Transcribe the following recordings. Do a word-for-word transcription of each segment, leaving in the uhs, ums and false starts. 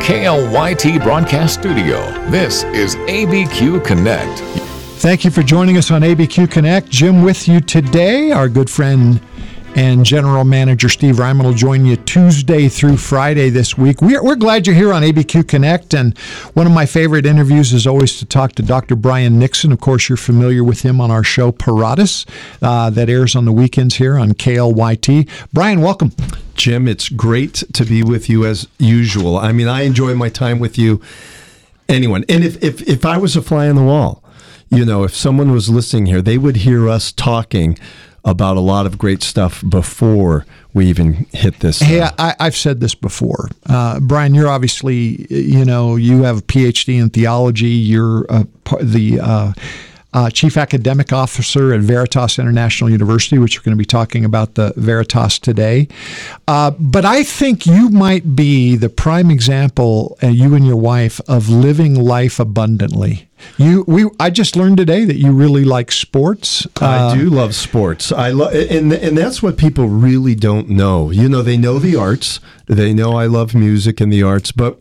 K L Y T Broadcast Studio, this is A B Q Connect. Thank you for joining us on A B Q Connect. Jim with you today. Our good friend and General Manager Steve Reiman will join you Tuesday through Friday this week. We're, we're glad you're here on A B Q Connect, and one of my favorite interviews is always to talk to Doctor Brian Nixon. Of course, you're familiar with him on our show, Paratus, uh, that airs on the weekends here on K L Y T. Brian, welcome. Jim, it's great to be with you as usual. I mean, I enjoy my time with you. Anyone. And if, if, if I was a fly on the wall, you know, if someone was listening here, they would hear us talking about a lot of great stuff before we even hit this. Hey, I, I've said this before. Uh, Brian, you're obviously, you know, you have a P H D in theology. You're uh, the uh, uh, chief academic officer at Veritas International University, which we're going to be talking about the Veritas today. Uh, but I think you might be the prime example, uh, you and your wife, of living life abundantly. You, we. I just learned today that you really like sports. I uh, do love sports. I love, and and that's what people really don't know. You know, they know the arts. They know I love music and the arts, but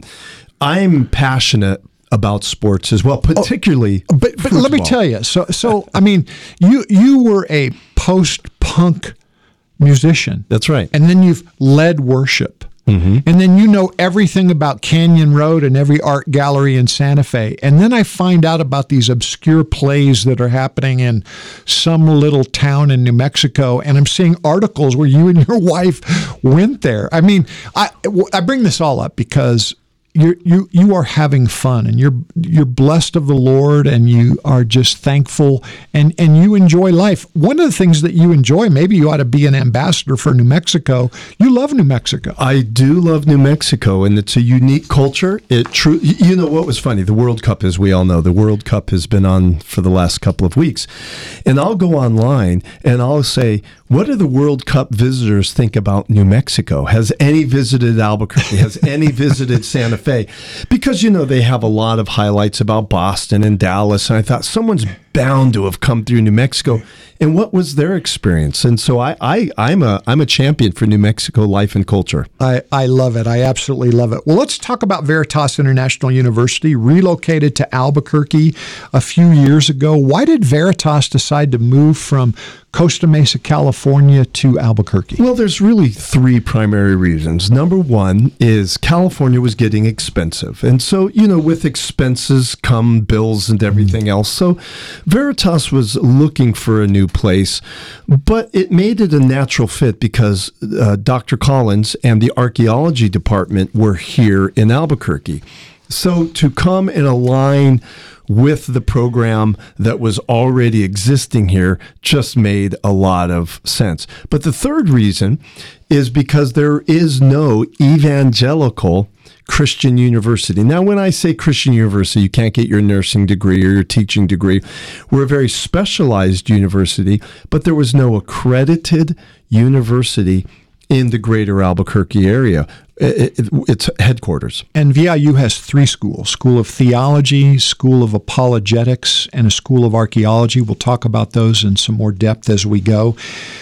I'm passionate about sports as well, particularly. Oh, but but let me tell you. So so I mean, you you were a post-punk musician. That's right. And then you've led worship. Mm-hmm. And then you know everything about Canyon Road and every art gallery in Santa Fe. And then I find out about these obscure plays that are happening in some little town in New Mexico. And I'm seeing articles where you and your wife went there. I mean, I, I bring this all up because you you you are having fun, and you're you're blessed of the Lord, and you are just thankful, and, and you enjoy life. One of the things that you enjoy, maybe you ought to be an ambassador for New Mexico. You love New Mexico. I do love New Mexico, and it's a unique culture. It true. You know what was funny? The World Cup, as we all know, the World Cup has been on for the last couple of weeks, and I'll go online and I'll say, what do the World Cup visitors think about New Mexico? Has any visited Albuquerque? Has any visited Santa Fe? Because, you know, they have a lot of highlights about Boston and Dallas, and I thought someone's bound to have come through New Mexico. And what was their experience? And so I, I, I'm a I'm a champion for New Mexico life and culture. I, I love it. I absolutely love it. Well, let's talk about Veritas International University, relocated to Albuquerque a few years ago. Why did Veritas decide to move from Costa Mesa, California to Albuquerque? Well, there's really three primary reasons. Number one is California was getting expensive. And so, you know, with expenses come bills and everything else. So Veritas was looking for a new place, but it made it a natural fit because uh, Doctor Collins and the archaeology department were here in Albuquerque. So to come and align with the program that was already existing here just made a lot of sense. But the third reason is because there is no evangelical Christian university. Now, when I say Christian university, you can't get your nursing degree or your teaching degree. We're a very specialized university, but there was no accredited university in the greater Albuquerque area. It, it, it's headquarters. And V I U has three schools: School of Theology, School of Apologetics, and a School of Archaeology. We'll talk about those in some more depth as we go.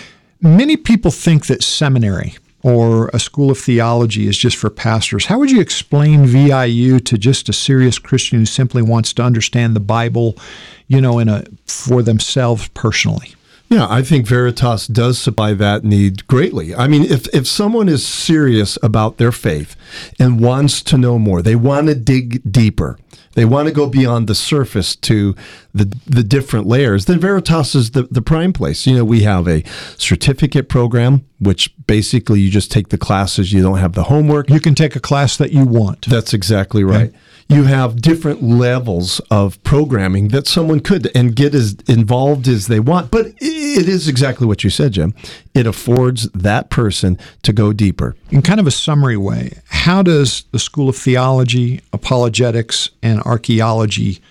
Many people think that seminary or a School of Theology is just for pastors. How would you explain V I U to just a serious Christian who simply wants to understand the Bible, you know, in a for themselves personally? Yeah, I think Veritas does supply that need greatly. I mean, if, if someone is serious about their faith and wants to know more, they want to dig deeper, they want to go beyond the surface to the the different layers, then Veritas is the, the prime place. You know, we have a certificate program, which basically you just take the classes, you don't have the homework. You can take a class that you want. That's exactly right. Okay. You have different levels of programming that someone could and get as involved as they want. But it is exactly what you said, Jim. It affords that person to go deeper. In kind of a summary way, how does the School of Theology, Apologetics, and Archaeology,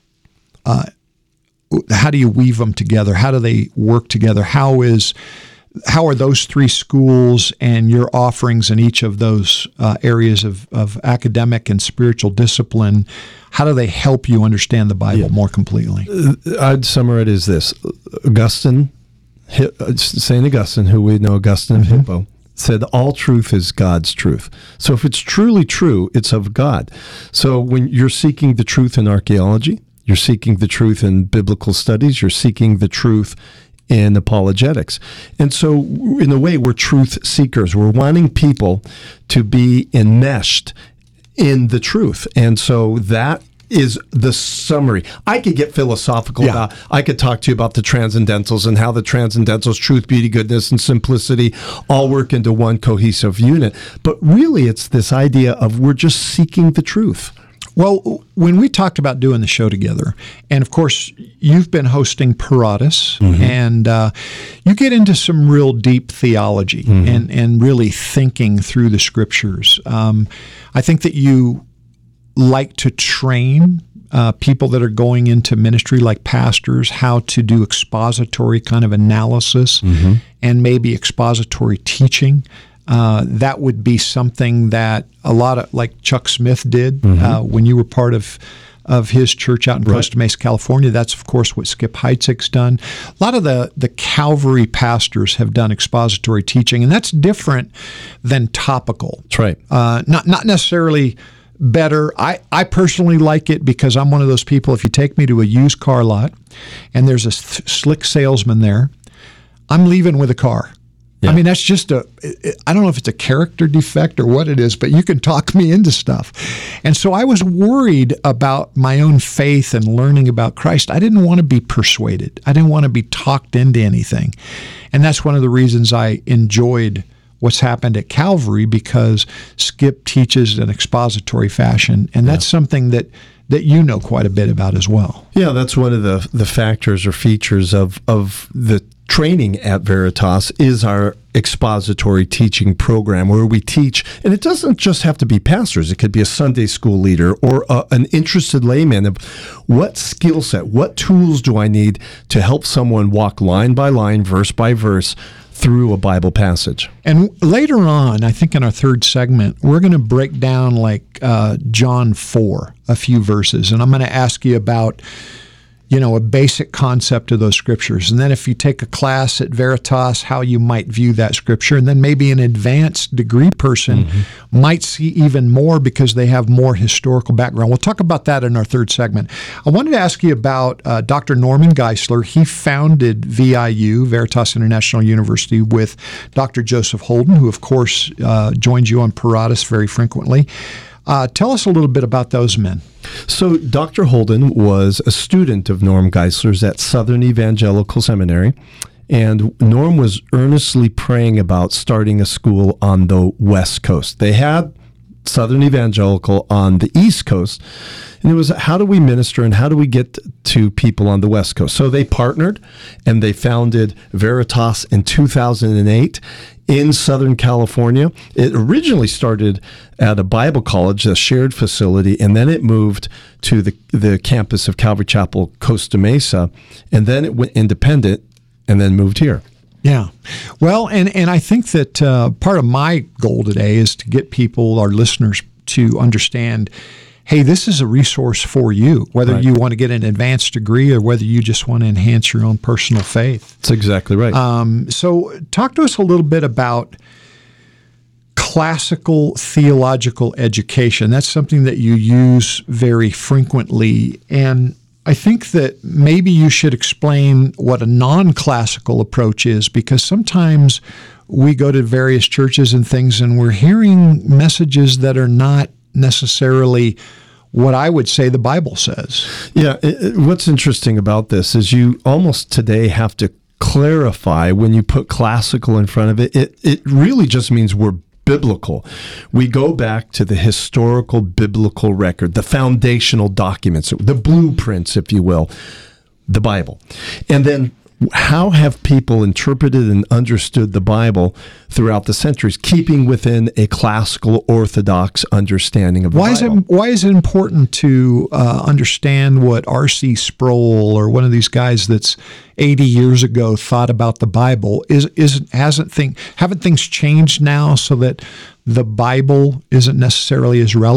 uh, how do you weave them together? How do they work together? How is How are those three schools and your offerings in each of those uh, areas of, of academic and spiritual discipline, how do they help you understand the Bible yeah. more completely? I'd summarize it as this. Augustine, Saint Augustine, who we know, Augustine of mm-hmm. Hippo, said all truth is God's truth. So if it's truly true, it's of God. So when you're seeking the truth in archaeology, you're seeking the truth in biblical studies, you're seeking the truth in apologetics. And so in a way, we're truth seekers. We're wanting people to be enmeshed in the truth. And so that is the summary. I could get philosophical yeah. about, I could talk to you about the transcendentals and how the transcendentals, truth, beauty, goodness, and simplicity all work into one cohesive unit. But really, it's this idea of we're just seeking the truth. Well, when we talked about doing the show together, and of course, you've been hosting Paratus, mm-hmm. and uh, you get into some real deep theology mm-hmm. and, and really thinking through the scriptures. Um, I think that you like to train uh, people that are going into ministry, like pastors, how to do expository kind of analysis mm-hmm. and maybe expository teaching. Uh, that would be something that a lot of, like Chuck Smith did mm-hmm. uh, when you were part of of his church out in right. Costa Mesa, California. That's, of course, what Skip Heitzig's done. A lot of the, the Calvary pastors have done expository teaching, and that's different than topical. That's right. Uh, not not necessarily better. I, I personally like it because I'm one of those people, if you take me to a used car lot and there's a th- slick salesman there, I'm leaving with a car. Yeah. I mean, that's just a, I don't know if it's a character defect or what it is, but you can talk me into stuff. And so I was worried about my own faith and learning about Christ. I didn't want to be persuaded. I didn't want to be talked into anything. And that's one of the reasons I enjoyed what's happened at Calvary, because Skip teaches in expository fashion, and that's yeah. something that that you know quite a bit about as well. Yeah, that's one of the the factors or features of of the training at Veritas is our expository teaching program, where we teach, and it doesn't just have to be pastors. It could be a Sunday school leader or a, an interested layman of what skill set, what tools do I need to help someone walk line by line, verse by verse, through a Bible passage. And later on, I think in our third segment, we're going to break down like uh, John four, a few verses, and I'm going to ask you about, you know, a basic concept of those scriptures. And then if you take a class at Veritas, how you might view that scripture. And then maybe an advanced degree person mm-hmm. might see even more because they have more historical background. We'll talk about that in our third segment. I wanted to ask you about uh, Doctor Norman Geisler. He founded V I U, Veritas International University, with Doctor Joseph Holden, who, of course, uh, joins you on Paratus very frequently. Uh, tell us a little bit about those men. So Doctor Holden was a student of Norm Geisler's at Southern Evangelical Seminary, and Norm was earnestly praying about starting a school on the West Coast. They had Southern Evangelical on the East Coast, and it was, how do we minister and how do we get to people on the West Coast? So they partnered, and they founded Veritas in two thousand eight in Southern California. It originally started at a Bible college, a shared facility, and then it moved to the, the campus of Calvary Chapel, Costa Mesa, and then it went independent and then moved here. Yeah. Well, and, and I think that uh, part of my goal today is to get people, our listeners, to understand, hey, this is a resource for you, whether right. you want to get an advanced degree or whether you just want to enhance your own personal faith. That's exactly right. Um, so talk to us a little bit about classical theological education. That's something that you use very frequently. And I think that maybe you should explain what a non-classical approach is, because sometimes we go to various churches and things and we're hearing messages that are not necessarily what I would say the Bible says. Yeah, it, it, what's interesting about this is you almost today have to clarify when you put classical in front of it. It, it really just means we're biblical. We go back to the historical biblical record, the foundational documents, the blueprints, if you will, the Bible. And then how have people interpreted and understood the Bible throughout the centuries, keeping within a classical orthodox understanding of the why Bible? Is it, why is it important to uh, understand what R C Sproul or one of these guys that's eighty years ago thought about the Bible? Is is hasn't think haven't things changed now so that the Bible isn't necessarily as relevant?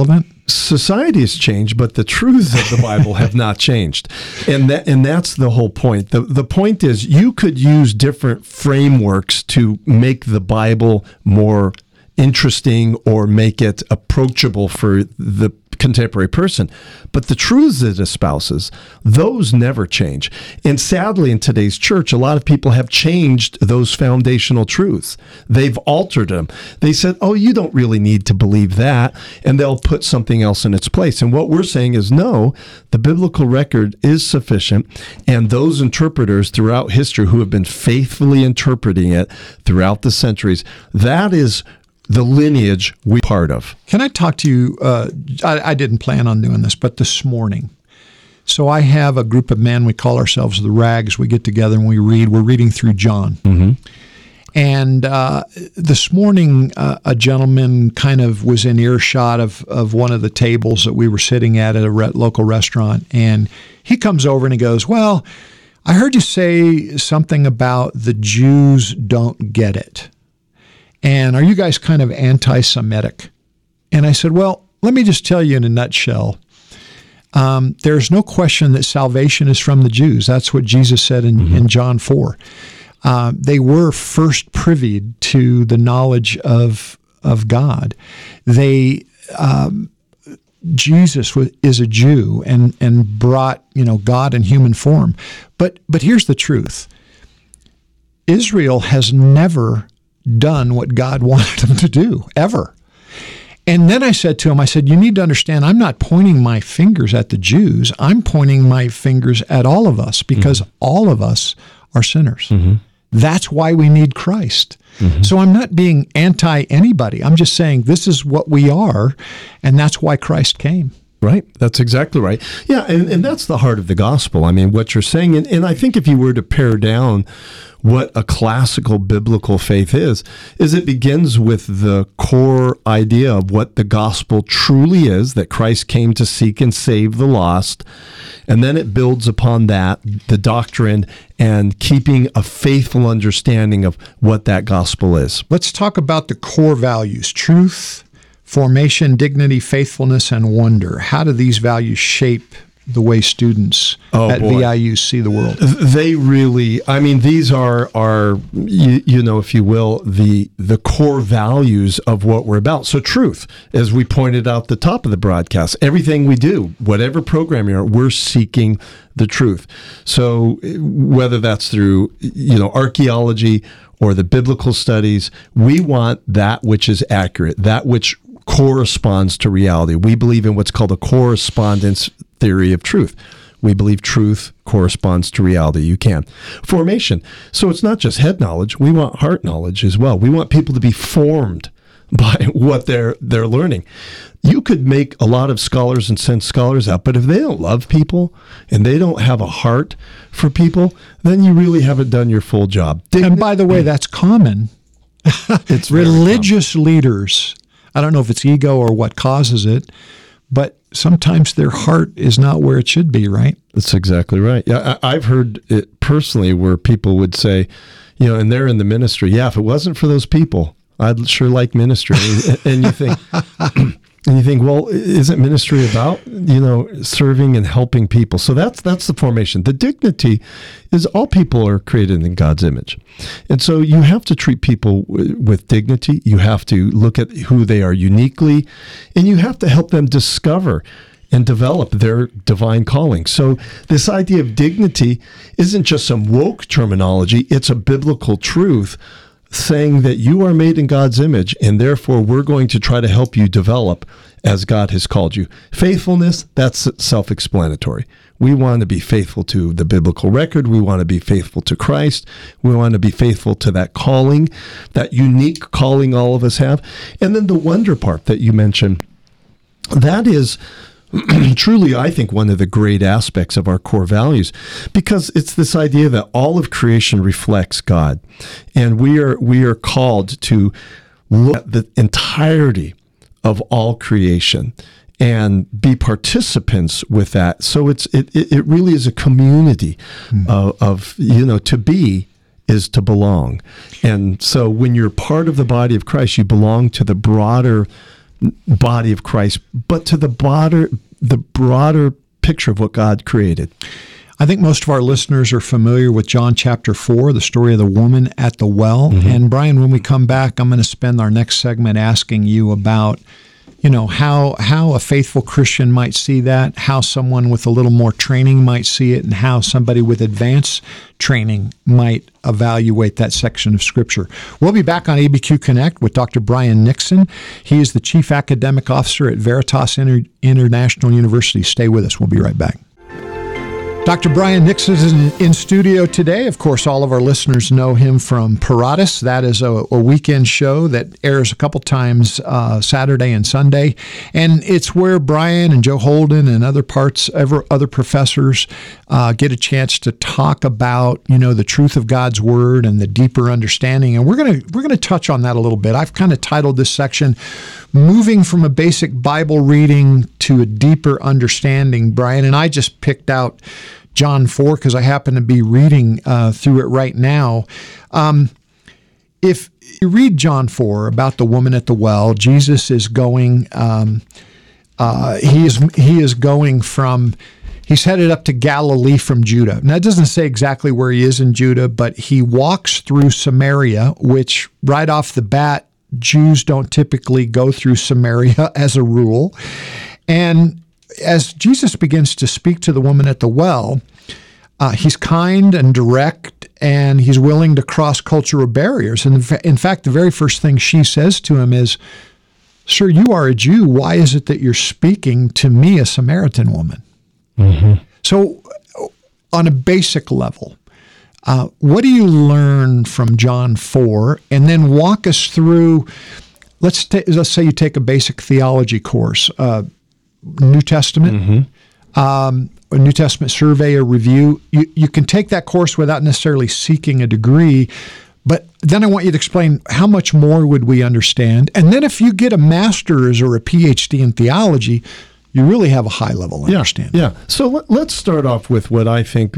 society has changed, but the truths of the Bible have not changed. And that and that's the whole point. The the point is you could use different frameworks to make the Bible more interesting or make it approachable for the contemporary person. But the truths it espouses, those never change. And sadly, in today's church, a lot of people have changed those foundational truths. They've altered them. They said, oh, you don't really need to believe that, and they'll put something else in its place. And what we're saying is, no, the biblical record is sufficient, and those interpreters throughout history who have been faithfully interpreting it throughout the centuries, that is the lineage we're part of. Can I talk to you? Uh, I, I didn't plan on doing this, but this morning. So I have a group of men. We call ourselves the Rags. We get together and we read. We're reading through John. Mm-hmm. And uh, this morning, uh, a gentleman kind of was in earshot of, of one of the tables that we were sitting at at a re- local restaurant. And he comes over and he goes, well, I heard you say something about the Jews don't get it. And are you guys kind of anti-Semitic? And I said, well, let me just tell you in a nutshell. Um, there's no question that salvation is from the Jews. That's what Jesus said in, mm-hmm. in John four. Uh, they were first privy to the knowledge of of God. They um, Jesus was, is a Jew and and brought you know God in human form. But but here's the truth. Israel has never done what God wanted them to do, ever. And then I said to him, I said, you need to understand, I'm not pointing my fingers at the Jews. I'm pointing my fingers at all of us because mm-hmm. all of us are sinners. Mm-hmm. That's why we need Christ. Mm-hmm. So I'm not being anti anybody. I'm just saying this is what we are, and that's why Christ came. Right. That's exactly right. Yeah, and, and that's the heart of the gospel. I mean, what you're saying, and, and I think if you were to pare down what a classical biblical faith is, is it begins with the core idea of what the gospel truly is, that Christ came to seek and save the lost, and then it builds upon that, the doctrine, and keeping a faithful understanding of what that gospel is. Let's talk about the core values: truth, formation, dignity, faithfulness, and wonder. How do these values shape the way students oh, at boy. V I U see the world? They really, I mean, these are, are you, you know, if you will, the the core values of what we're about. So truth, as we pointed out at the top of the broadcast, everything we do, whatever program you're in, we're seeking the truth. So whether that's through, you know, archaeology or the biblical studies, we want that which is accurate, that which corresponds to reality. We believe in what's called a correspondence theory of truth. We believe truth corresponds to reality. You can. Formation. So it's not just head knowledge. We want heart knowledge as well. We want people to be formed by what they're they're learning. You could make a lot of scholars and send scholars out, but if they don't love people and they don't have a heart for people, then you really haven't done your full job. Dign- and by the way, that's common. It's religious common. Leaders. I don't know if it's ego or what causes it, but sometimes their heart is not where it should be, right? That's exactly right. Yeah, I, I've heard it personally where people would say, you know, and they're in the ministry, yeah, if it wasn't for those people, I'd sure like ministry. And you think, and you think, well, isn't ministry about, you know, serving and helping people? So that's that's the formation. The dignity is all people are created in God's image. And so you have to treat people w- with dignity. You have to look at who they are uniquely, and you have to help them discover and develop their divine calling. So this idea of dignity isn't just some woke terminology. It's a biblical truth saying that you are made in God's image, and therefore we're going to try to help you develop as God has called you. Faithfulness, that's self-explanatory. We want to be faithful to the biblical record. We want to be faithful to Christ. We want to be faithful to that calling, that unique calling all of us have. And then the wonder part that you mentioned, that is truly, I think, one of the great aspects of our core values, because it's this idea that all of creation reflects God, and we are we are called to look at the entirety of all creation and be participants with that. So it's it it really is a community mm. of, of you know to be is to belong, and so when you're part of the body of Christ, you belong to the broader body of Christ, but to the broader, the broader picture of what God created. I think most of our listeners are familiar with John chapter four, the story of the woman at the well. Mm-hmm. And Brian, when we come back, I'm going to spend our next segment asking you about, you know, how how a faithful Christian might see that, how someone with a little more training might see it, and how somebody with advanced training might evaluate that section of Scripture. We'll be back on A B Q Connect with Doctor Brian Nixon. He is the Chief Academic Officer at Veritas Inter- International University. Stay with us. We'll be right back. Doctor Brian Nixon is in, in studio today. Of course, all of our listeners know him from Paratus. That is a, a weekend show that airs a couple times uh, Saturday and Sunday. And it's where Brian and Joe Holden and other parts, ever, other professors uh, get a chance to talk about, you know, the truth of God's Word and the deeper understanding. And we're going to we're going to touch on that a little bit. I've kind of titled this section, Moving from a Basic Bible Reading to a Deeper Understanding, Brian. And I just picked out John four because I happen to be reading uh, through it right now. Um, if you read John four about the woman at the well, Jesus is going, um, uh, he is he is going from, he's headed up to Galilee from Judah. Now, it doesn't say exactly where he is in Judah, but he walks through Samaria, which right off the bat, Jews don't typically go through Samaria as a rule. And as Jesus begins to speak to the woman at the well, uh, he's kind and direct, and he's willing to cross cultural barriers. And in, fa- in fact, the very first thing she says to him is, "Sir, you are a Jew. Why is it that you're speaking to me, a Samaritan woman?" Mm-hmm. So on a basic level, uh, what do you learn from John four? And then walk us through, let's, ta- let's say you take a basic theology course, uh, New Testament, mm-hmm. um, a New Testament survey or review. You you can take that course without necessarily seeking a degree, but then I want you to explain how much more would we understand. And then if you get a master's or a P H D in theology, you really have a high level understanding. Yeah. So let, let's start off with what I think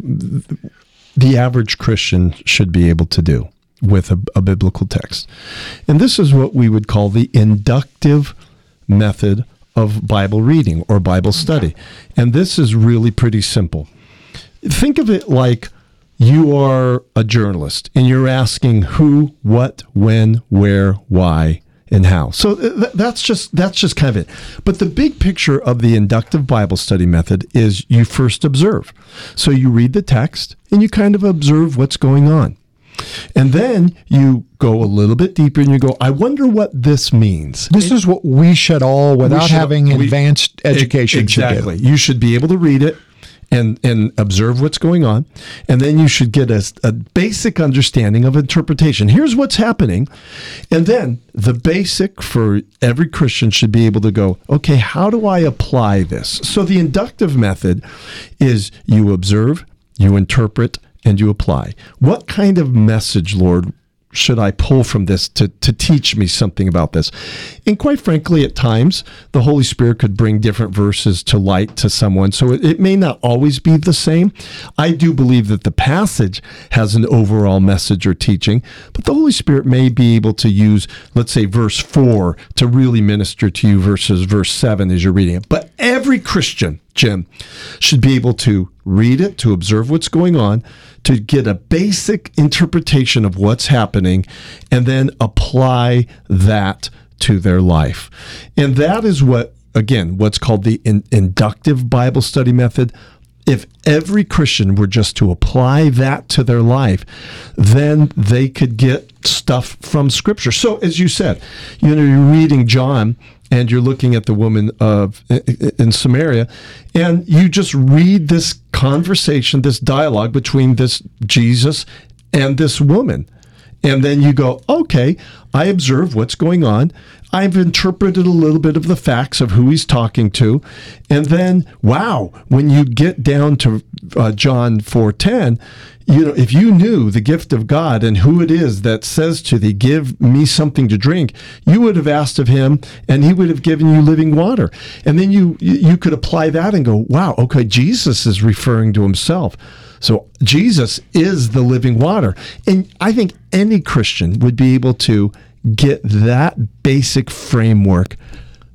the average Christian should be able to do with a, a biblical text. And this is what we would call the inductive method of Bible reading or Bible study. And this is really pretty simple. Think of it like you are a journalist and you're asking who, what, when, where, why, and how. So th- that's just that's just kind of it. But the big picture of the inductive Bible study method is you first observe. So you read the text and you kind of observe what's going on. And then you go a little bit deeper and you go, I wonder what this means. This is what we should all, without should, having we, advanced education, exactly. should do. You should be able to read it and, and observe what's going on. And then you should get a, a basic understanding of interpretation. Here's what's happening. And then the basic for every Christian should be able to go, okay, how do I apply this? So the inductive method is you observe, you interpret, and you apply. What kind of message, Lord, should I pull from this to, to teach me something about this? And quite frankly, at times, the Holy Spirit could bring different verses to light to someone, so it, it may not always be the same. I do believe that the passage has an overall message or teaching, but the Holy Spirit may be able to use, let's say, verse four to really minister to you versus verse seven as you're reading it. But every Christian, Jim, should be able to read it, to observe what's going on, to get a basic interpretation of what's happening, and then apply that to their life. And that is what, again, what's called the in- inductive Bible study method. If every Christian were just to apply that to their life, then they could get stuff from Scripture. So, as you said, you know, you're reading John, and you're looking at the woman of in Samaria, and you just read this conversation, this dialogue between this Jesus and this woman. And then you go, okay, I observe what's going on. I've interpreted a little bit of the facts of who he's talking to. And then, wow, when you get down to uh, John four ten, you know, if you knew the gift of God and who it is that says to thee, give me something to drink, you would have asked of him and he would have given you living water. And then you you could apply that and go, wow, okay, Jesus is referring to himself. So Jesus is the living water. And I think any Christian would be able to get that basic framework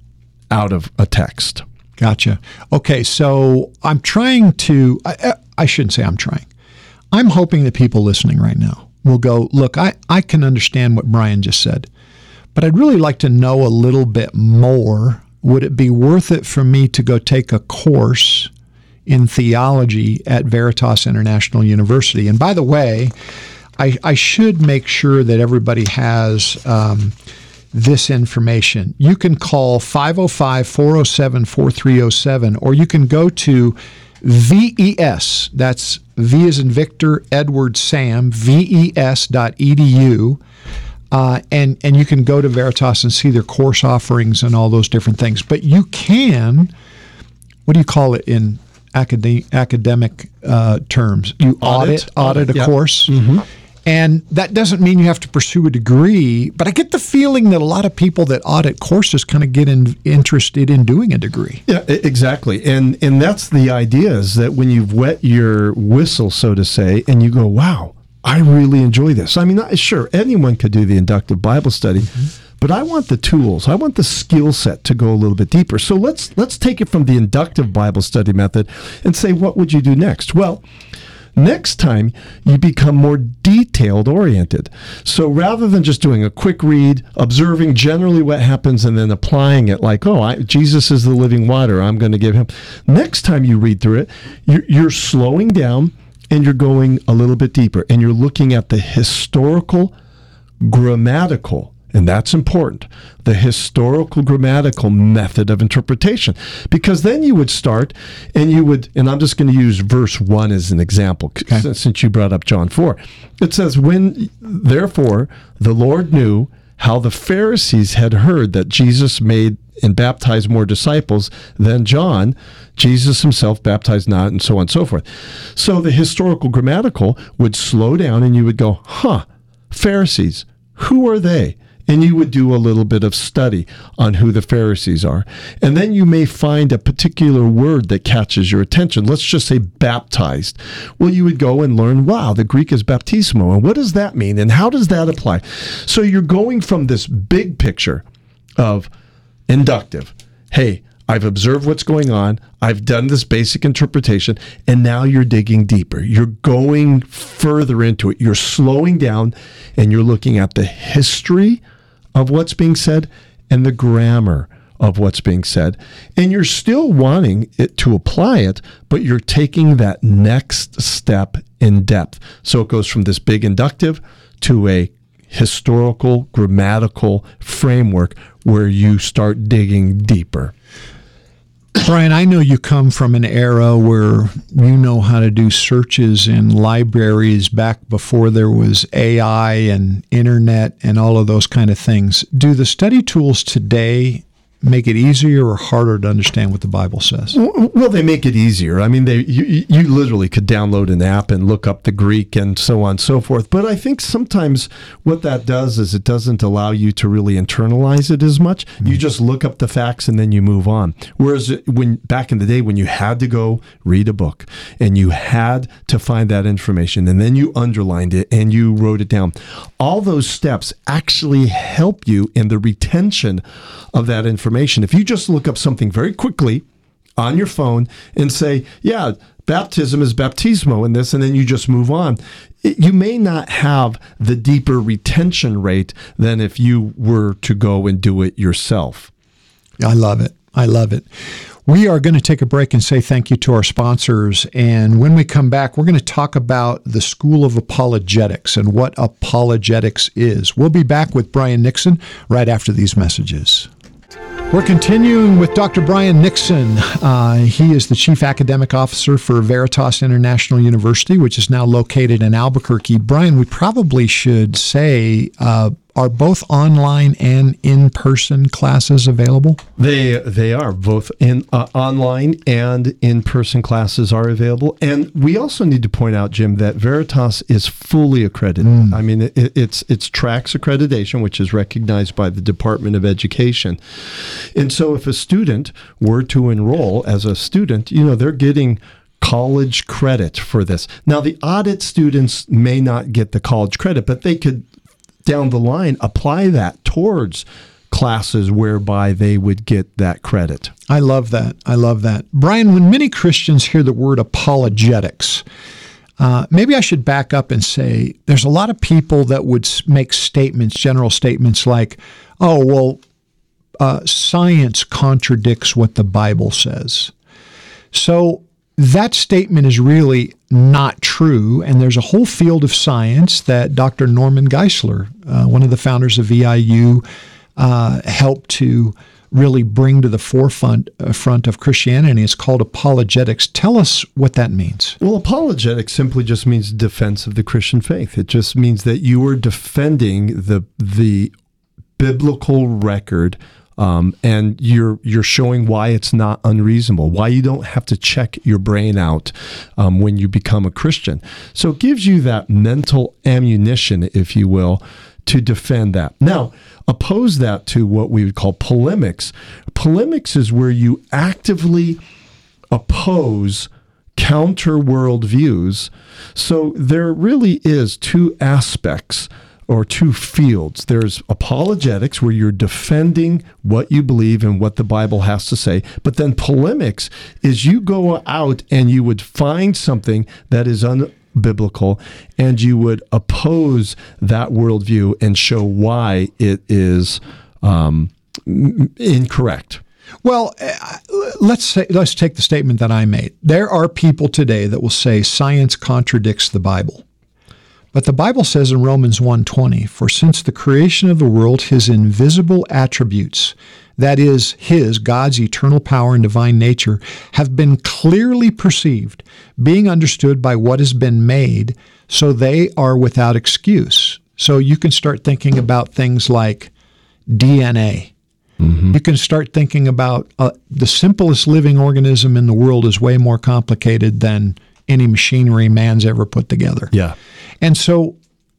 out of a text. Gotcha. Okay, so I'm trying to, I, I shouldn't say I'm trying. I'm hoping that people listening right now will go, look, I, I can understand what Brian just said, but I'd really like to know a little bit more. Would it be worth it for me to go take a course in theology at Veritas International University? And by the way, I, I should make sure that everybody has um, this information. You can call five oh five, four oh seven, four three oh seven, or you can go to V E S, that's V as in Victor, Edward, Sam, V E S dot E D U, uh, and, and you can go to Veritas and see their course offerings and all those different things. But you can, what do you call it in academic, academic uh, terms? You audit, audit, audit a yeah. course. Mm-hmm. And that doesn't mean you have to pursue a degree, but I get the feeling that a lot of people that audit courses kind of get in, interested in doing a degree. Yeah, exactly. And and that's the idea, is that when you've wet your whistle, so to say, and you go, wow, I really enjoy this. I mean, sure, anyone could do the inductive Bible study, mm-hmm. but I want the tools. I want the skill set to go a little bit deeper. So let's let's take it from the inductive Bible study method and say, what would you do next? Well, next time, you become more detailed oriented. So rather than just doing a quick read, observing generally what happens and then applying it like, oh, I, Jesus is the living water, I'm going to give him. Next time you read through it, you're, you're slowing down and you're going a little bit deeper and you're looking at the historical, grammatical, and that's important, the historical grammatical method of interpretation. Because then you would start and you would, and I'm just going to use verse one as an example, okay. since you brought up John four. It says, when, therefore, the Lord knew how the Pharisees had heard that Jesus made and baptized more disciples than John, Jesus himself baptized not, and so on and so forth. So the historical grammatical would slow down and you would go, huh, Pharisees, who are they? And you would do a little bit of study on who the Pharisees are. And then you may find a particular word that catches your attention. Let's just say baptized. Well, you would go and learn, wow, the Greek is baptismo. And what does that mean? And how does that apply? So you're going from this big picture of inductive. Hey, I've observed what's going on. I've done this basic interpretation, and now you're digging deeper. You're going further into it. You're slowing down, and you're looking at the history of what's being said and the grammar of what's being said. And you're still wanting it to apply it, but you're taking that next step in depth. So it goes from this big inductive to a historical, grammatical framework where you start digging deeper. Brian, I know you come from an era where you know how to do searches in libraries back before there was A I and internet and all of those kind of things. Do the study tools today make it easier or harder to understand what the Bible says? Well, they make it easier. I mean, they you, you literally could download an app and look up the Greek and so on and so forth. But I think sometimes what that does is it doesn't allow you to really internalize it as much. Mm-hmm. You just look up the facts and then you move on. Whereas when back in the day when you had to go read a book and you had to find that information and then you underlined it and you wrote it down, all those steps actually help you in the retention of that information. If you just look up something very quickly on your phone and say, yeah, baptism is baptismo in this, and then you just move on, it, you may not have the deeper retention rate than if you were to go and do it yourself. I love it. I love it. We are going to take a break and say thank you to our sponsors. And when we come back, we're going to talk about the School of Apologetics and what apologetics is. We'll be back with Brian Nixon right after these messages. We're continuing with Doctor Brian Nixon. Uh, he is the Chief Academic Officer for Veritas International University, which is now located in Albuquerque. Brian, we probably should say, uh, are both online and in-person classes available? They they are. Both in uh, online and in-person classes are available. And we also need to point out, Jim, that Veritas is fully accredited. Mm. I mean, it, it's it's TRACS accreditation, which is recognized by the Department of Education. And so if a student were to enroll as a student, you know, they're getting college credit for this. Now, the audit students may not get the college credit, but they could down the line apply that towards classes whereby they would get that credit. I love that. I love that. Brian, when many Christians hear the word apologetics, uh, maybe I should back up and say there's a lot of people that would make statements, general statements like, oh, well, uh, science contradicts what the Bible says. So that statement is really not true, and there's a whole field of science that Doctor Norman Geisler, uh, one of the founders of V I U, uh, helped to really bring to the forefront uh, front of Christianity. It's called apologetics. Tell us what that means. Well, apologetics simply just means defense of the Christian faith. It just means that you are defending the the biblical record. Um, and you're you're showing why it's not unreasonable, why you don't have to check your brain out um, when you become a Christian. So it gives you that mental ammunition, if you will, to defend that. Now, oppose that to what we would call polemics. Polemics is where you actively oppose counter worldviews. So there really is two aspects or two fields. There's apologetics, where you're defending what you believe and what the Bible has to say. But then polemics is you go out and you would find something that is unbiblical and you would oppose that worldview and show why it is um, incorrect. Well, uh, let's say, let's take the statement that I made. There are people today that will say science contradicts the Bible. But the Bible says in Romans one twenty, for since the creation of the world, his invisible attributes, that is, his, God's eternal power and divine nature, have been clearly perceived, being understood by what has been made, so they are without excuse. So you can start thinking about things like D N A. Mm-hmm. You can start thinking about uh, the simplest living organism in the world is way more complicated than any machinery man's ever put together. Yeah. And so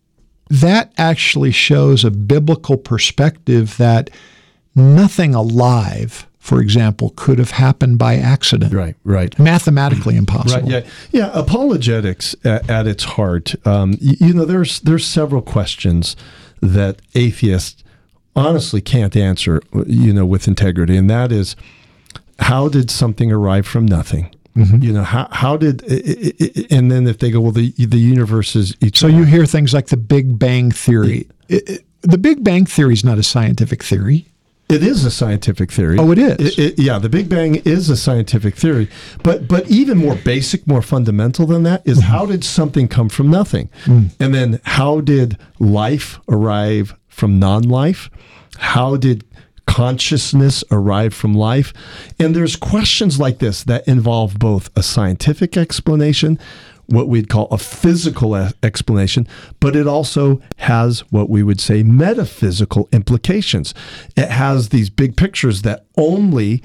that actually shows a biblical perspective that nothing alive, for example, could have happened by accident. Right, right. Mathematically impossible. Right, yeah. Yeah, apologetics at, at its heart, um, you, you know, there's there's several questions that atheists honestly can't answer, you know, with integrity. And that is, how did something arrive from nothing? Mm-hmm. You know, how how did, it, it, and then if they go, well, the the universe is eternal. So you hear things like the Big Bang Theory. It, it, the Big Bang Theory is not a scientific theory. It is a scientific theory. Oh, it is? It, it, yeah, the Big Bang is a scientific theory. But but even more basic, more fundamental than that is, mm-hmm. how did something come from nothing? Mm. And then how did life arrive from non-life? How did consciousness arrive from life? And there's questions like this that involve both a scientific explanation, what we'd call a physical explanation, but it also has what we would say metaphysical implications. It has these big pictures that only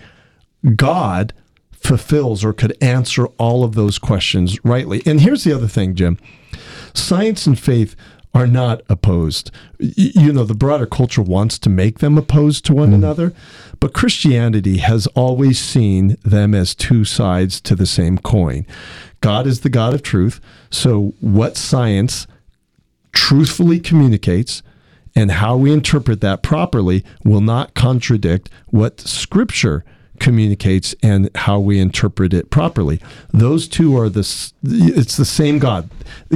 God fulfills or could answer all of those questions rightly. And here's the other thing, Jim. Science and faith are not opposed. You know, the broader culture wants to make them opposed to one mm. another, but Christianity has always seen them as two sides to the same coin. God is the God of truth, so what science truthfully communicates and how we interpret that properly will not contradict what Scripture communicates and how we interpret it properly. Those two are the, it's the same God.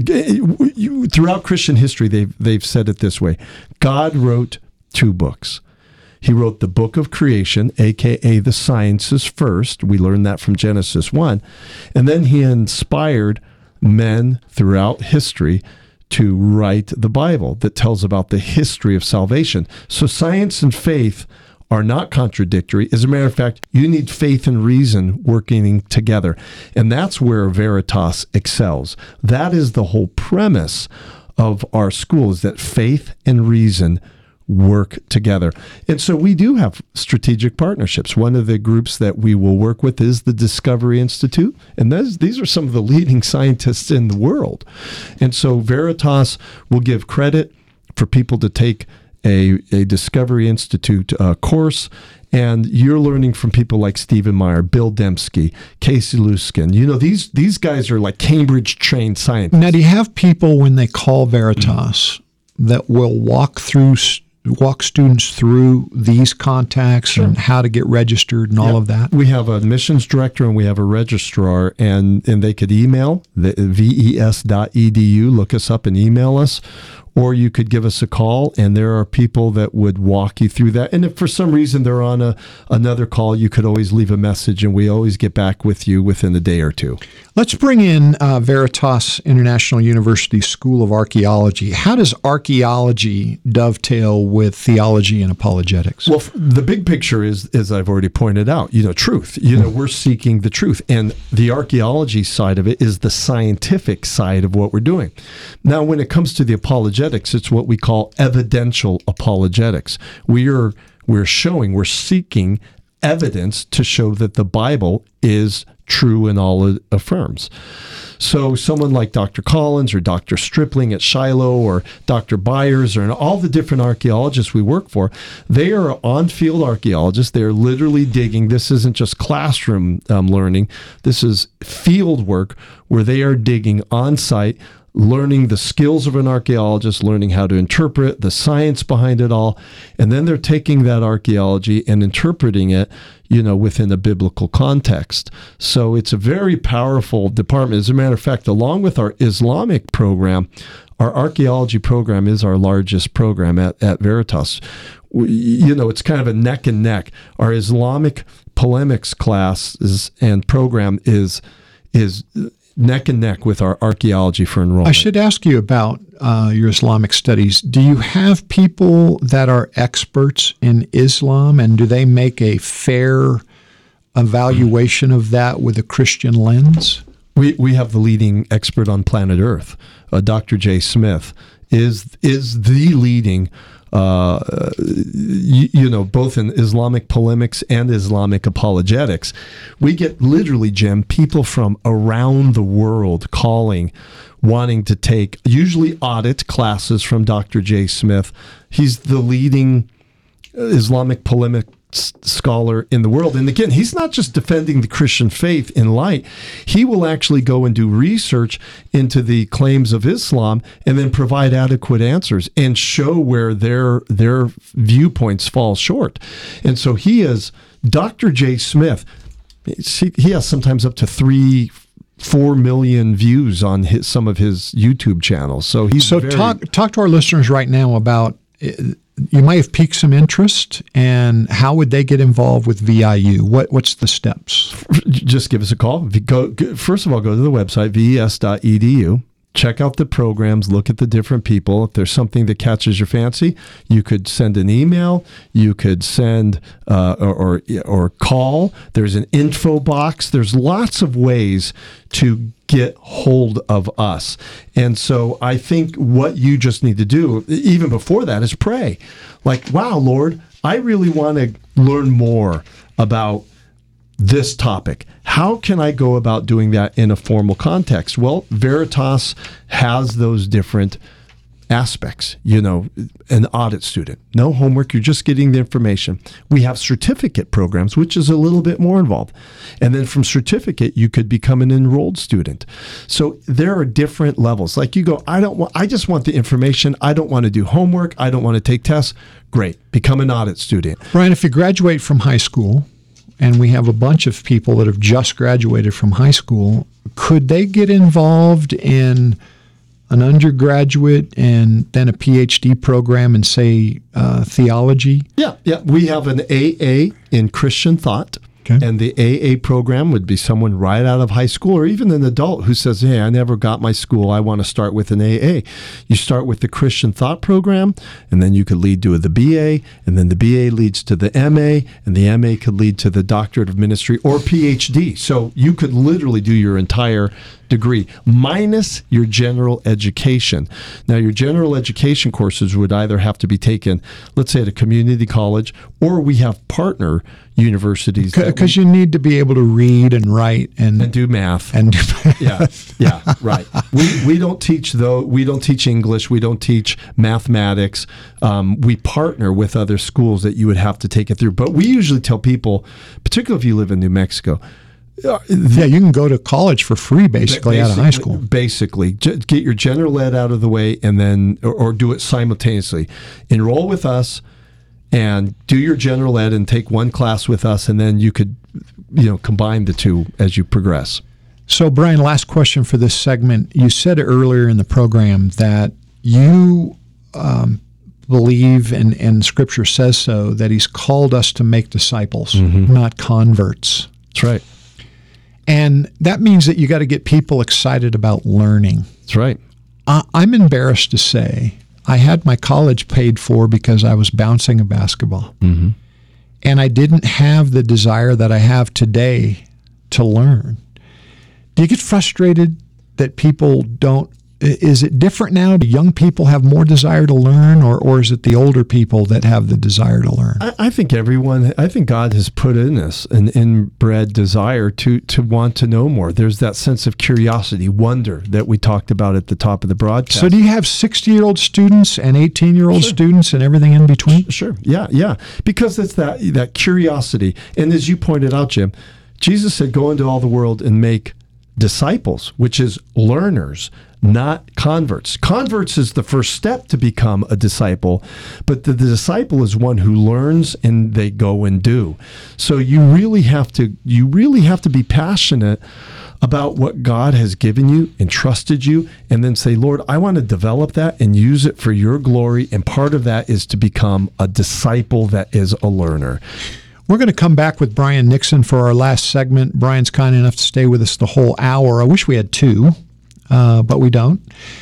Throughout Christian history, they've, they've said it this way. God wrote two books. He wrote the book of creation, a k a the sciences first. We learned that from Genesis one. And then he inspired men throughout history to write the Bible that tells about the history of salvation. So science and faith are not contradictory. As a matter of fact, you need faith and reason working together. And that's where Veritas excels. That is the whole premise of our school, is that faith and reason work together. And so we do have strategic partnerships. One of the groups that we will work with is the Discovery Institute. And those, these are some of the leading scientists in the world. And so Veritas will give credit for people to take A, a Discovery Institute uh, course, and you're learning from people like Stephen Meyer, Bill Dembski, Casey Luskin. You know, these these guys are like Cambridge-trained scientists. Now, do you have people, when they call Veritas, mm-hmm. that will walk through walk students through these contacts sure. and how to get registered and all yeah. of that? We have a missions director and we have a registrar, and, and they could email the V E S dot E D U, look us up and email us, or you could give us a call, and there are people that would walk you through that. And if for some reason they're on a another call, you could always leave a message, and we always get back with you within a day or two. Let's bring in uh, Veritas International University School of Archaeology. How does archaeology dovetail with theology and apologetics? Well, the big picture is, as I've already pointed out, you know, truth. You know, we're seeking the truth, and the archaeology side of it is the scientific side of what we're doing. Now, when it comes to the apologetics, it's what we call evidential apologetics. We are we're showing, we're seeking evidence to show that the Bible is true in all it affirms. So someone like Doctor Collins or Doctor Stripling at Shiloh or Doctor Byers or all the different archaeologists we work for, they are on-field archaeologists. They're literally digging. This isn't just classroom um, learning. This is field work where they are digging on-site, learning the skills of an archaeologist, learning how to interpret the science behind it all, and then they're taking that archaeology and interpreting it, you know, within a biblical context. So it's a very powerful department. As a matter of fact, along with our Islamic program, our archaeology program is our largest program at, at Veritas. We, you know, it's kind of a neck and neck. Our Islamic polemics class is, and program is is neck and neck with our archaeology for enrollment. I should ask you about uh, your Islamic studies. Do you have people that are experts in Islam, and do they make a fair evaluation of that with a Christian lens? We we have the leading expert on planet Earth, uh, Doctor Jay Smith, is is the leading Uh, you, you know, both in Islamic polemics and Islamic apologetics. We get literally, Jim, people from around the world calling, wanting to take, usually audit classes from Doctor Jay Smith. He's the leading Islamic polemic scholar in the world. And again, he's not just defending the Christian faith in light. He will actually go and do research into the claims of Islam and then provide adequate answers and show where their their viewpoints fall short. And so he is Doctor Jay Smith. He has sometimes up to three Four million views on his, some of his YouTube channels. So he's so very, talk talk to our listeners right now about. You might have piqued some interest, and how would they get involved with V I U? What What's the steps? Just give us a call. Go, first of all, go to the website, V E S dot E D U. Check out the programs, look at the different people. If there's something that catches your fancy, you could send an email, you could send uh, or, or or call. There's an info box. There's lots of ways to get hold of us. And so I think what you just need to do, even before that, is pray. Like, wow, Lord, I really want to learn more about this topic. How can I go about doing that in a formal context? Well, Veritas has those different aspects. You know, an audit student, no homework, you're just getting the information. We have certificate programs, which is a little bit more involved. And then from certificate, you could become an enrolled student. So there are different levels. Like you go, I don't want, I just want the information. I don't want to do homework. I don't want to take tests. Great. Become an audit student. Brian, if you graduate from high school, and we have a bunch of people that have just graduated from high school, could they get involved in an undergraduate and then a P H D program in, say, uh, theology? Yeah, yeah. We have an A A in Christian thought. Okay. And the A A program would be someone right out of high school or even an adult who says, hey, I never got my school. I want to start with an A A. You start with the Christian Thought program, and then you could lead to the B A, and then the B A leads to the M A, and the M A could lead to the Doctorate of Ministry or P H D. So you could literally do your entire degree minus your general education. Now, your general education courses would either have to be taken, let's say, at a community college, or we have partner universities. Because you need to be able to read and write and, and do math. And do math. Yeah, yeah, right. We we don't teach though. We don't teach English. We don't teach mathematics. Um, we partner with other schools that you would have to take it through. But we usually tell people, particularly if you live in New Mexico, Yeah, you can go to college for free, basically, out of high school. Basically, get your general ed out of the way, and then, or, or do it simultaneously. Enroll with us, and do your general ed, and take one class with us, and then you could, you know, combine the two as you progress. So, Brian, last question for this segment. You said earlier in the program that you um, believe, and, and Scripture says so, that He's called us to make disciples, mm-hmm. not converts. That's right. And that means that you got to get people excited about learning. That's right. Uh, I'm embarrassed to say I had my college paid for because I was bouncing a basketball. Mm-hmm. And I didn't have the desire that I have today to learn. Do you get frustrated that people don't? Is it different now? Do young people have more desire to learn, or, or is it the older people that have the desire to learn? I, I think everyone, I think God has put in us an inbred desire to to want to know more. There's that sense of curiosity, wonder that we talked about at the top of the broadcast. So do you have sixty-year-old students and eighteen-year-old Sure. students and everything in between? Sure. Yeah, yeah. Because it's that that curiosity. And as you pointed out, Jim, Jesus said, go into all the world and make disciples, which is learners, not converts. Converts is the first step to become a disciple, but the, the disciple is one who learns and they go and do. So you really have to you really have to be passionate about what God has given you, entrusted you, and then say, Lord, I want to develop that and use it for your glory. And part of that is to become a disciple that is a learner. We're going to come back with Brian Nixon for our last segment. Brian's kind enough to stay with us the whole hour. I wish we had two, uh, but we don't.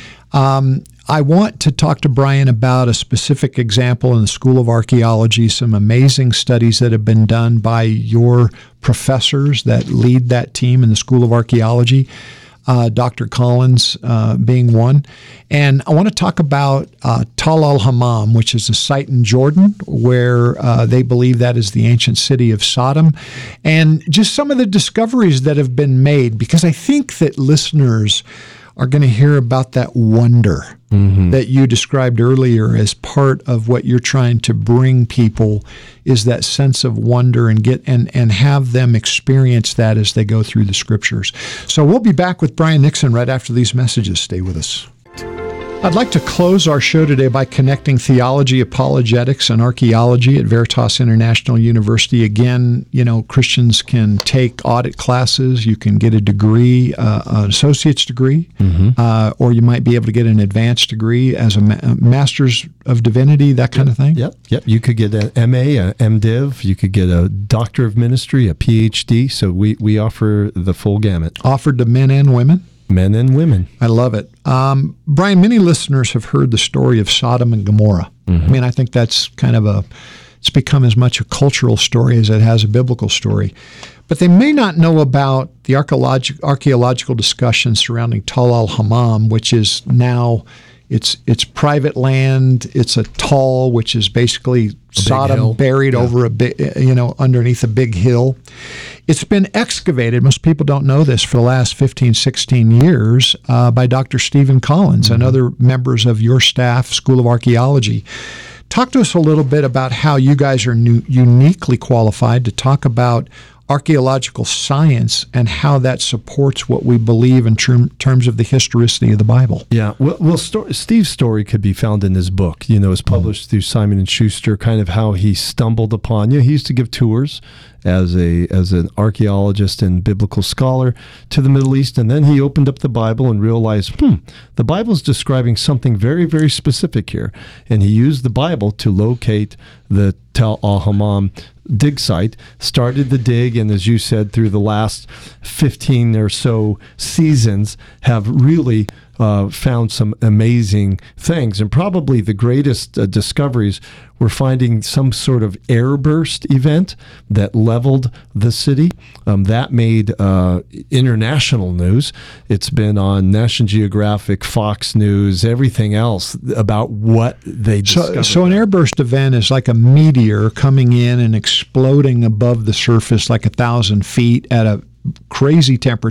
Um, I want to talk to Brian about a specific example in the School of Archaeology, some amazing studies that have been done by your professors that lead that team in the School of Archaeology. Uh, Doctor Collins uh, being one. And I want to talk about uh, Tal al-Hammam, which is a site in Jordan where uh, they believe that is the ancient city of Sodom, and just some of the discoveries that have been made, because I think that listeners are going to hear about that wonder mm-hmm. that you described earlier as part of what you're trying to bring people, is that sense of wonder, and get and, and have them experience that as they go through the Scriptures. So we'll be back with Brian Nixon right after these messages. Stay with us. I'd like to close our show today by connecting theology, apologetics, and archaeology at Veritas International University. Again, you know, Christians can take audit classes. You can get a degree, uh, an associate's degree, mm-hmm. uh, or you might be able to get an advanced degree as a, ma- a master's of divinity, that kind yep, of thing. Yep, yep. You could get an M A, a MDiv. You could get a doctor of ministry, a P H D. So we, we offer the full gamut. Offered to men and women. Men and women. I love it. Um, Brian, many listeners have heard the story of Sodom and Gomorrah. Mm-hmm. I mean, I think that's kind of a, it's become as much a cultural story as it has a biblical story. But they may not know about the archaeolog- archaeological discussion surrounding Tal al-Hammam, which is now, it's it's private land. It's a tal, which is basically a Sodom buried yeah. over a big, you know, underneath a big hill. It's been excavated, most people don't know this, for the last fifteen, sixteen years uh, by Doctor Stephen Collins mm-hmm. and other members of your staff, School of Archaeology. Talk to us a little bit about how you guys are new, uniquely qualified to talk about archaeological science and how that supports what we believe in term, terms of the historicity of the Bible. Yeah, well, well sto- Steve's story could be found in his book. You know, it's published mm-hmm. through Simon and Schuster, kind of how he stumbled upon, you know, he used to give tours as a as an archaeologist and biblical scholar to the Middle East, and then he opened up the Bible and realized, hmm, the Bible's describing something very, very specific here. And he used the Bible to locate the Tal al-Hammam dig site, started the dig, and as you said, through the last fifteen or so seasons, have really uh, found some amazing things. And probably the greatest uh, discoveries were finding some sort of airburst event that leveled the city. Um, that made uh, international news. It's been on National Geographic, Fox News, everything else about what they discovered. So, so an airburst event is like a meteor coming in and exploding above the surface like a thousand feet at a crazy temperature.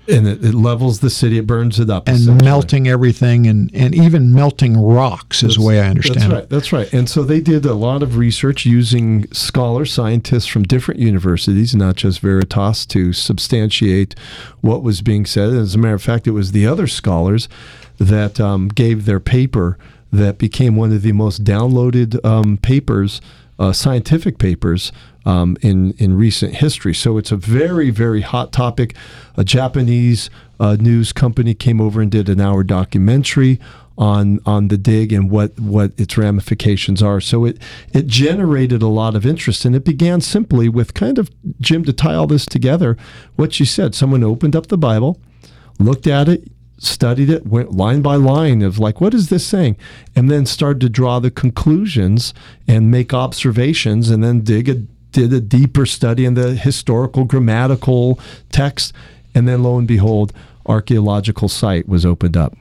And it, it levels the city, it burns it up. And melting everything, and, and even melting rocks is that's, the way I understand that's it. Right, that's right. And so they did a lot of research using scholars, scientists from different universities, not just Veritas, to substantiate what was being said. As a matter of fact, it was the other scholars that um, gave their paper that became one of the most downloaded um, papers, uh, scientific papers, Um, in, in recent history. So it's a very, very hot topic. A Japanese uh, news company came over and did an hour documentary on on the dig and what, what its ramifications are. So it, it generated a lot of interest, and it began simply with kind of, Jim, to tie all this together, what you said. Someone opened up the Bible, looked at it, studied it, went line by line of like, what is this saying? And then started to draw the conclusions and make observations, and then dig a did a deeper study in the historical, grammatical text, and then lo and behold, archaeological site was opened up.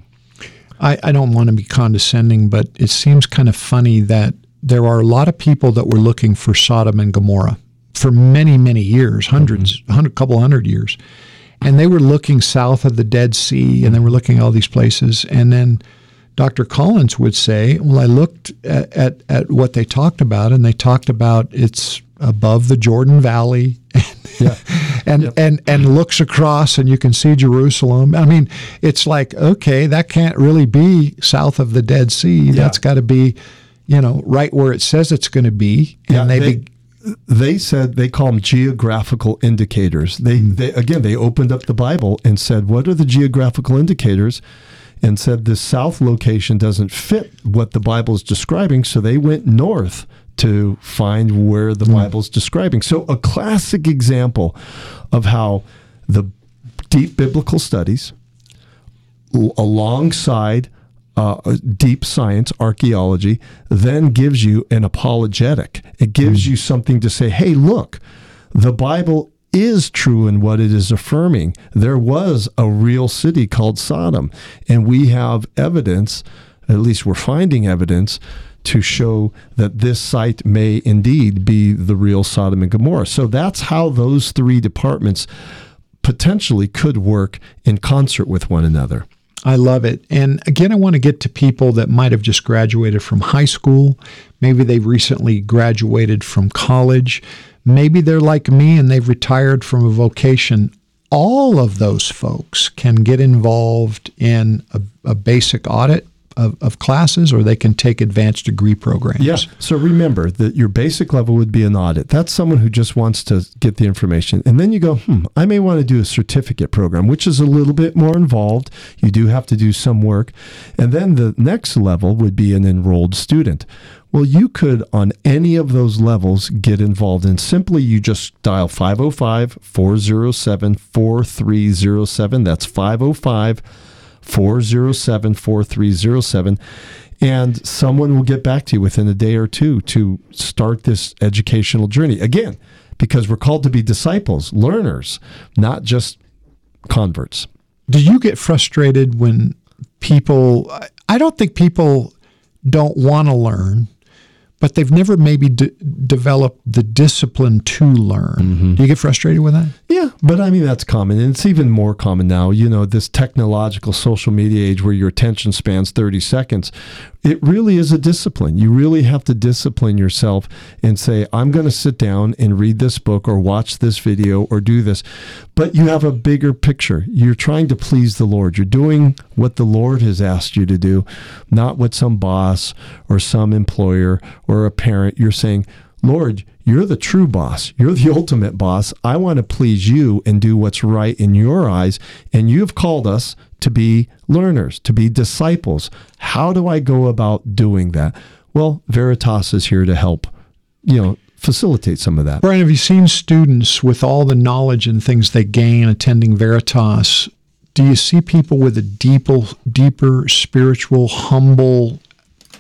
I, I don't want to be condescending, but it seems kind of funny that there are a lot of people that were looking for Sodom and Gomorrah for many, many years, hundreds, mm-hmm. hundred, couple hundred years. And they were looking south of the Dead Sea, and they were looking at all these places. And then Doctor Collins would say, well, I looked at, at, at what they talked about, and they talked about it's above the Jordan Valley, yeah. and yep. and and looks across, and you can see Jerusalem. I mean, it's like, okay, that can't really be south of the Dead Sea. Yeah. That's got to be, you know, right where it says it's going to be. And yeah, they, they, be, they said they call them geographical indicators. They, mm-hmm. they again, they opened up the Bible and said, what are the geographical indicators? And said the south location doesn't fit what the Bible is describing, so they went north to find where the mm. Bible's describing. So a classic example of how the deep biblical studies l- alongside uh, deep science, archaeology, then gives you an apologetic. It gives mm. you something to say, hey, look, the Bible is true in what it is affirming. There was a real city called Sodom, and we have evidence, at least we're finding evidence, to show that this site may indeed be the real Sodom and Gomorrah. So that's how those three departments potentially could work in concert with one another. I love it. And again, I want to get to people that might have just graduated from high school. Maybe they've recently graduated from college. Maybe they're like me and they've retired from a vocation. All of those folks can get involved in a, a basic audit Of, of classes, or they can take advanced degree programs. Yeah. So remember that your basic level would be an audit. That's someone who just wants to get the information. And then you go, hmm, I may want to do a certificate program, which is a little bit more involved. You do have to do some work. And then the next level would be an enrolled student. Well, you could, on any of those levels, get involved. And simply you just dial five oh five, four oh seven, four three oh seven. That's five oh five, four oh seven, four three oh seven, and someone will get back to you within a day or two to start this educational journey. Again, because we're called to be disciples, learners, not just converts. Do you get frustrated when people, I don't think people don't want to learn, but they've never maybe de- developed the discipline to learn. Mm-hmm. Do you get frustrated with that? Yeah, but I mean, that's common. And it's even more common now. You know, this technological social media age where your attention span's thirty seconds, it really is a discipline. You really have to discipline yourself and say, I'm going to sit down and read this book or watch this video or do this. But you have a bigger picture. You're trying to please the Lord. You're doing what the Lord has asked you to do, not what some boss or some employer or a parent. You're saying, Lord, you're the true boss. You're the ultimate boss. I want to please you and do what's right in your eyes. And you've called us to be learners, to be disciples. How do I go about doing that? Well, Veritas is here to help, you know, facilitate some of that. Brian, have you seen students with all the knowledge and things they gain attending Veritas? Do you see people with a deeper, deeper spiritual, humble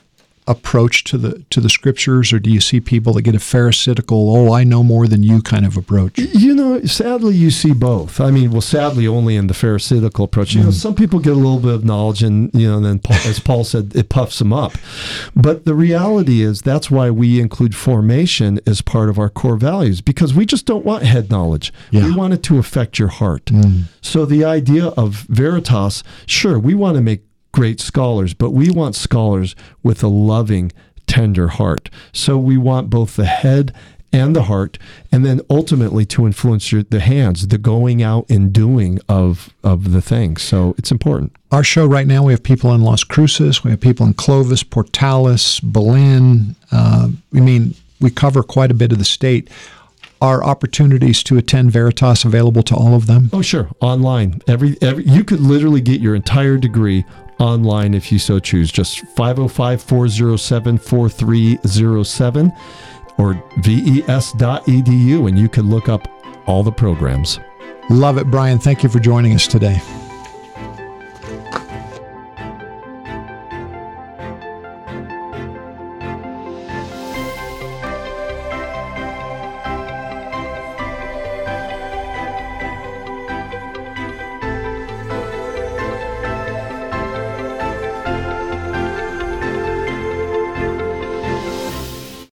approach to the to the scriptures, or do you see people that get a pharisaical, oh, I know more than you kind of approach? You know, sadly, you see both. I mean, well, sadly, only in the pharisaical approach. You mm. know, some people get a little bit of knowledge, and you know, then Paul, as Paul said, it puffs them up. But the reality is, that's why we include formation as part of our core values, because we just don't want head knowledge. Yeah. We want it to affect your heart. Mm. So the idea of Veritas, sure, we want to make great scholars, but we want scholars with a loving, tender heart. So we want both the head and the heart, and then ultimately to influence your, the hands, the going out and doing of of the things. So it's important. Our show right now, we have people in Las Cruces, we have people in Clovis, Portales, Belen. Uh, I mean, we cover quite a bit of the state. Are opportunities to attend Veritas available to all of them? Oh, sure. Online. Every, every you could literally get your entire degree online if you so choose. Just five oh five, four oh seven, four three oh seven or V E S dot E D U, and you can look up all the programs. Love it, Brian. Thank you for joining us today.